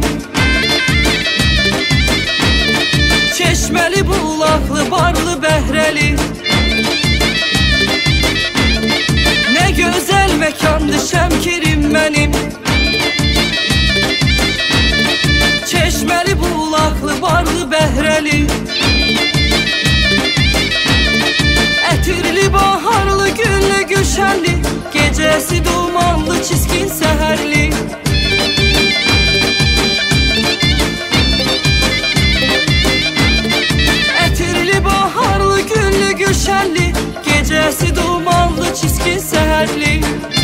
Çeşməli, bulaqlı, barlı, bəhrəli, nə gözəl məkandır Şəmkirim mənim. Çeşməli, bulaqlı, barlı, bəhrəli, ətirli, baharlı, güllü, gülşənli, gecəsi dumanlı, çiskin səhərli. Ətirli, baharlı, güllü, gülşənli, gecəsi dumanlı, çiskin səhərli.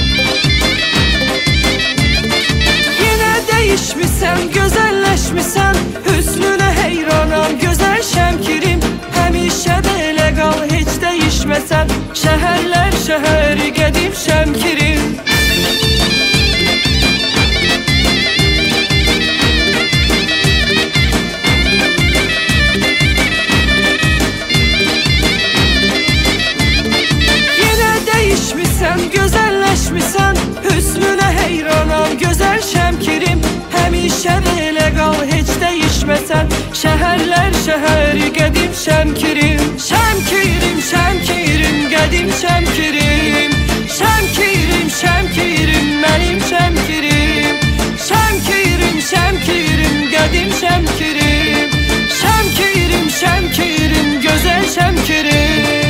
Yenə dəyişmisən, gözəlləşmisən, hüsnünə heyranam gözəl Şəmkirim. Həmişə belə qal, heç dəyişməsən, şəhərlər şəhəri qədim Şəmkirim. Yenə dəyişmisən, gözəlləşmisən, hüsnünə heyranam gözəl Şəmkirim. Həmişə belə qal, heç dəyişməsən, şəhərlər şəhəri qədim Şəmkirim. Şəmkirim, Şəmkirim, qədim Şəmkirim. Şəmkirim, Şəmkirim, mənim Şəmkirim. Şəmkirim, Şəmkirim, qədim Şəmkirim. Şəmkirim, Şəmkirim, gözəl Şəmkirim.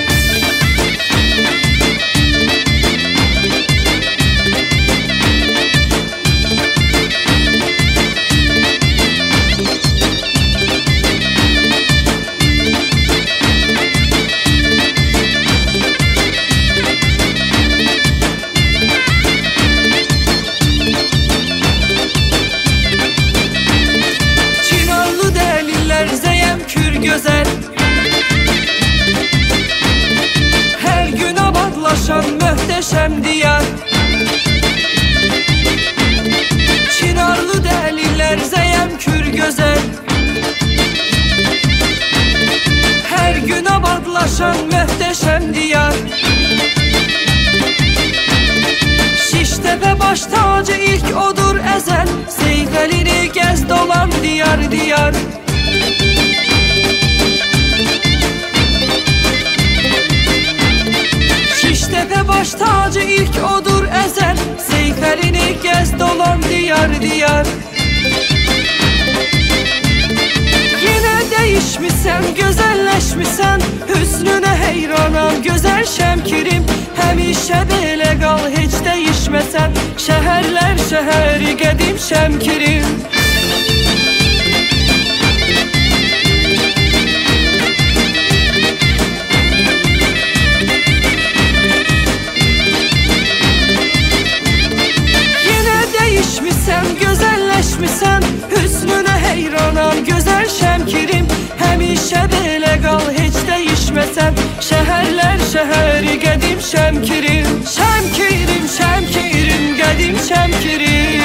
Gözəl, hər gün abadlaşan möhtəşəm diyar. Çinarlı dəlilər, zəyəm kür gözəl, hər gün abadlaşan möhtəşəm diyar. Şiştəpə baş tacı ilk odur əzəl, Seyfəlini gəz dolan diyar diyar. Şiştəpə baş tacı ilk odur əzəl, Seyfəlini gəz dolan diyar diyar. Yenə dəyişmisən, gözəlləşmisən, hüsnünə heyranam gözəl Şəmkirim. Həmişə belə qal, heç dəyişməsən, şəhərlər şəhəri qədim Şəmkirim. Gözəlləşmisən, hüsnünə heyranam gözəl Şəmkirim. Həmişə belə qal, heç dəyişməsən, şəhərlər şəhəri qədim Şəmkirim. Şəmkirim, Şəmkirim, qədim Şəmkirim.